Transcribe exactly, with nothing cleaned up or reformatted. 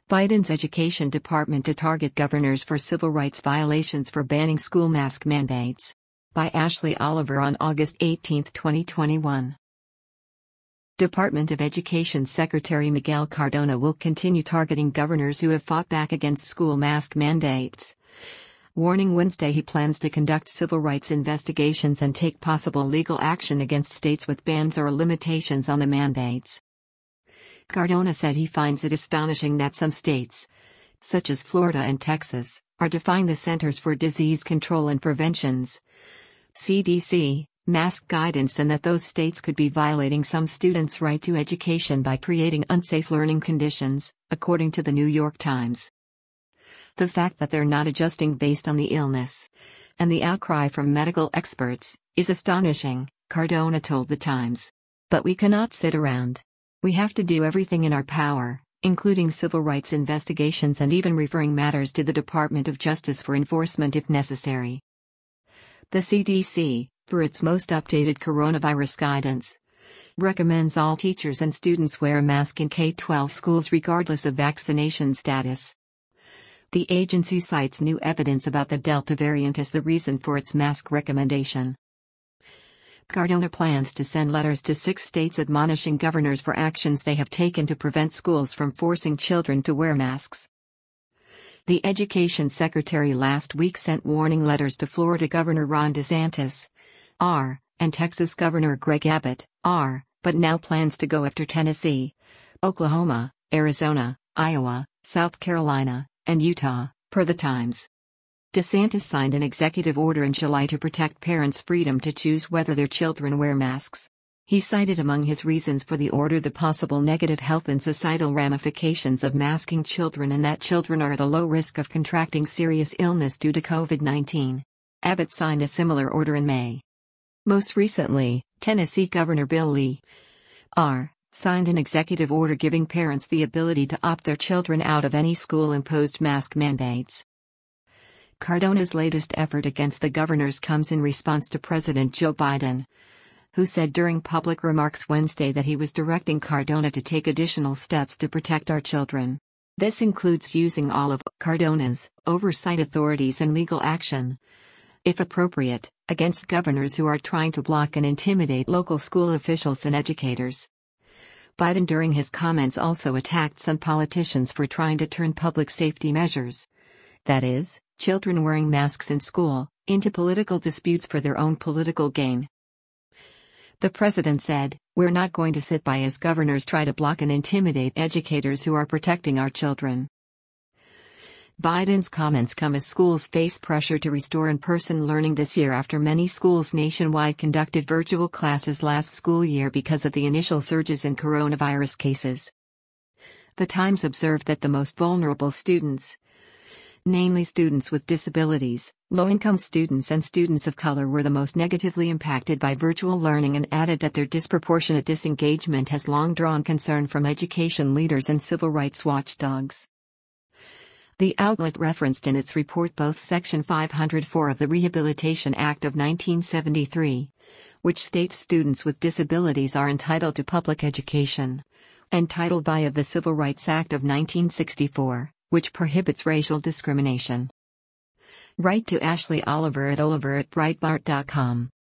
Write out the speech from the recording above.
Biden's Education Department to target governors for civil rights violations for banning school mask mandates. By Ashley Oliver on August eighteenth, twenty twenty-one. Department of Education Secretary Miguel Cardona will continue targeting governors who have fought back against school mask mandates. Warning Wednesday he plans to conduct civil rights investigations and take possible legal action against states with bans or limitations on the mandates. Cardona said he finds it astonishing that some states, such as Florida and Texas, are defying the Centers for Disease Control and Prevention's C D C mask guidance, and that those states could be violating some students' right to education by creating unsafe learning conditions, according to the New York Times. The fact that they're not adjusting based on the illness and the outcry from medical experts is astonishing, Cardona told the Times. But we cannot sit around. We have to do everything in our power, including civil rights investigations and even referring matters to the Department of Justice for enforcement if necessary. The C D C, for its most updated coronavirus guidance, recommends all teachers and students wear a mask in K twelve schools regardless of vaccination status. The agency cites new evidence about the Delta variant as the reason for its mask recommendation. Cardona plans to send letters to six states admonishing governors for actions they have taken to prevent schools from forcing children to wear masks. The Education Secretary last week sent warning letters to Florida Governor Ron DeSantis, R, and Texas Governor Greg Abbott, R, but now plans to go after Tennessee, Oklahoma, Arizona, Iowa, South Carolina, and Utah, per the Times. DeSantis signed an executive order in July to protect parents' freedom to choose whether their children wear masks. He cited among his reasons for the order the possible negative health and societal ramifications of masking children and that children are at a low risk of contracting serious illness due to COVID nineteen. Abbott signed a similar order in May. Most recently, Tennessee Governor Bill Lee, R, signed an executive order giving parents the ability to opt their children out of any school-imposed mask mandates. Cardona's latest effort against the governors comes in response to President Joe Biden, who said during public remarks Wednesday that he was directing Cardona to take additional steps to protect our children. This includes using all of Cardona's oversight authorities and legal action, if appropriate, against governors who are trying to block and intimidate local school officials and educators. Biden during his comments also attacked some politicians for trying to turn public safety measures, that is, children wearing masks in school, into political disputes for their own political gain. The president said, "We're not going to sit by as governors try to block and intimidate educators who are protecting our children." Biden's comments come as schools face pressure to restore in-person learning this year after many schools nationwide conducted virtual classes last school year because of the initial surges in coronavirus cases. The Times observed that the most vulnerable students, namely students with disabilities, low-income students and students of color, were the most negatively impacted by virtual learning, and added that their disproportionate disengagement has long drawn concern from education leaders and civil rights watchdogs. The outlet referenced in its report both Section five oh four of the Rehabilitation Act of nineteen seventy-three, which states students with disabilities are entitled to public education, and Title five of the Civil Rights Act of nineteen sixty-four, which prohibits racial discrimination. Write to Ashley Oliver at oliver at breitbart dot com.